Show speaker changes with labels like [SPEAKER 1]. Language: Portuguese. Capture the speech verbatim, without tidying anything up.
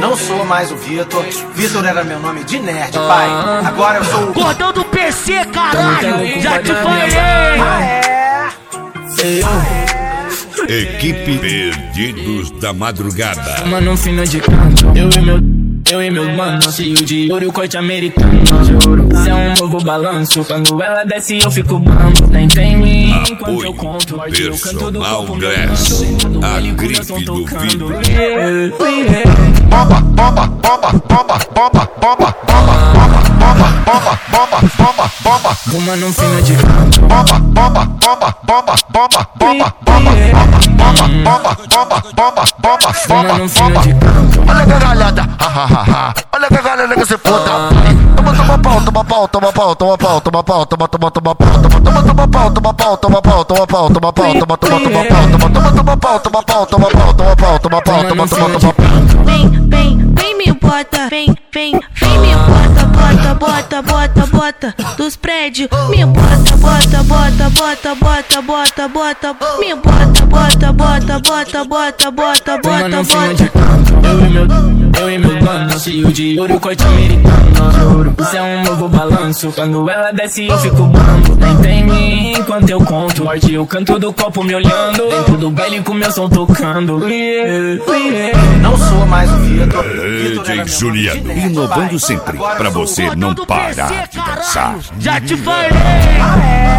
[SPEAKER 1] Não sou mais o Vitor. Vitor era meu nome de nerd, pai. Agora eu sou o
[SPEAKER 2] Gordão do P C, caralho. Já te falei.
[SPEAKER 1] Ah, é?
[SPEAKER 3] Equipe Perdidos da Madrugada.
[SPEAKER 4] Mano, fino de canto. Eu e meu, eu e meu mano, cheio de ouro e corte americano. Juro, cê é um novo balanço. Quando ela desce eu fico bambo. Nem tem mim enquanto eu conto. Eu canto do
[SPEAKER 3] Personal
[SPEAKER 4] corpo,
[SPEAKER 3] Glass,
[SPEAKER 4] meu
[SPEAKER 3] a
[SPEAKER 4] olho com
[SPEAKER 3] grife
[SPEAKER 4] meu som
[SPEAKER 3] do
[SPEAKER 4] tocando.
[SPEAKER 3] vidro.
[SPEAKER 1] Bomba, bomba, bomba, bomba, bomba, bomba, bomba, bomba, bomba, bomba, bomba, bomba, bomba.
[SPEAKER 4] Mano, fino de canto.
[SPEAKER 1] Bomba, bomba, bomba, bomba, bomba, bomba, bomba, bomba, bomba, bomba, bomba, bomba, bomba,
[SPEAKER 4] Mano, fino
[SPEAKER 1] bomba.
[SPEAKER 4] de canto.
[SPEAKER 1] Olha a gargalhada, ha ha ha ha. Olha a gargalhada que você foda. Toma, toma pau, toma pau, toma pau, toma pau, toma pau, toma, toma, toma pau, toma, toma, toma pau, toma pau, toma pau, toma pau, toma pau, toma, toma, toma pau, toma, toma, toma pau, toma pau, toma pau, toma pau, toma pau, toma, toma, toma pau.
[SPEAKER 5] Vem, vem, vem me bota, vem, vem, vem me bota, bota, bota, bota, bota dos prédios. Me bota, bota, bota, bota, bota, bota, bota, me bota, bota, bota, bota, bota, bota, bota,
[SPEAKER 4] Mano, fino de
[SPEAKER 5] bota.
[SPEAKER 4] canto. Eu e meu, eu e meu mano, cheio de ouro e corte americano. Juro, isso é um novo balanço. Quando ela desce eu fico bambo. Nem tem mim enquanto eu conto. Morte eu canto do copo me olhando. Dentro do baile com meu som tocando. Yeah, yeah.
[SPEAKER 1] Não sou mais o Vitor.
[SPEAKER 3] D J Juliano, inovando sempre, pra você não parar de dançar.
[SPEAKER 2] Já te falei.
[SPEAKER 1] Ah, é?